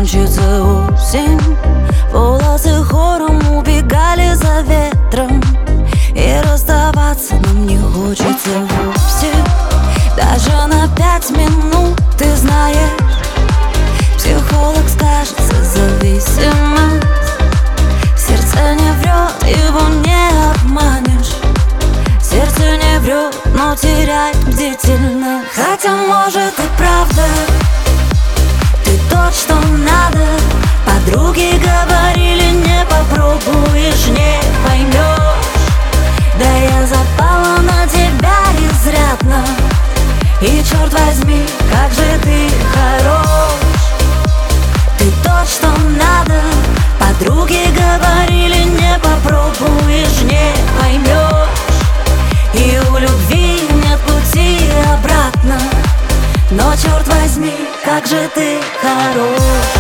кончится осень. Волосы хором убегали за ветром, и расставаться нам не хочется вовсе. Даже на 5 минут, ты знаешь, психолог скажет зависимость. Сердце не врет, его не обманешь. Сердце не врет, но теряет бдительность. Хотя может и правда, ты тот, что надо. Подруги говорили, не попробуешь, не поймешь. Да я запала на тебя изрядно, и черт возьми, как же ты хорош. Ты тот, что надо. Подруги говорили, не попробуешь, не поймешь. И у любви нет пути обратно, но черт возьми, как же ты хорош.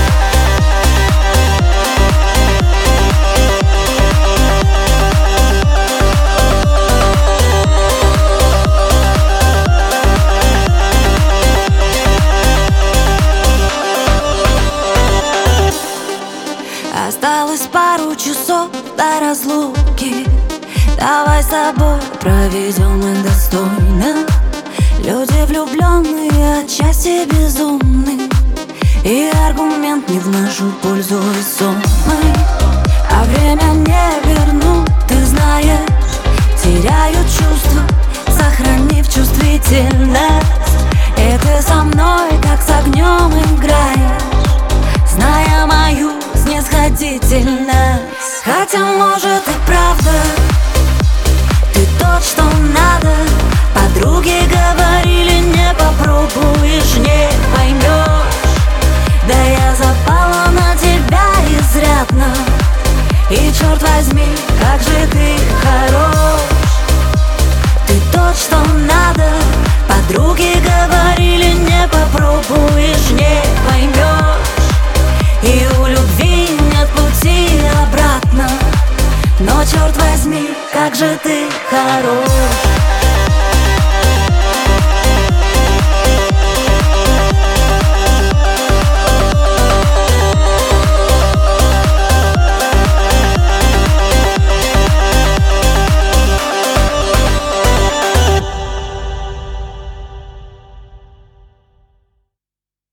Осталось пару часов до разлуки. Давай с тобой проведем мы достойно. Люди влюбленные, отчасти безумны, и аргумент не в нашу пользу весомый. А время не вернуть, ты знаешь. Теряют чувства, сохранив чувствительность. И ты со мной, как с огнем, играешь, зная мою снисходительность. Хотя может и правда, ты тот, что надо. Подруги говорили, не попробуешь, не поймешь. Да я запала на тебя изрядно, и черт возьми, как же ты хорош. Ты тот, что надо. Подруги говорили, не попробуешь, не поймешь. И у любви нет пути обратно, но черт возьми, как же ты хорош.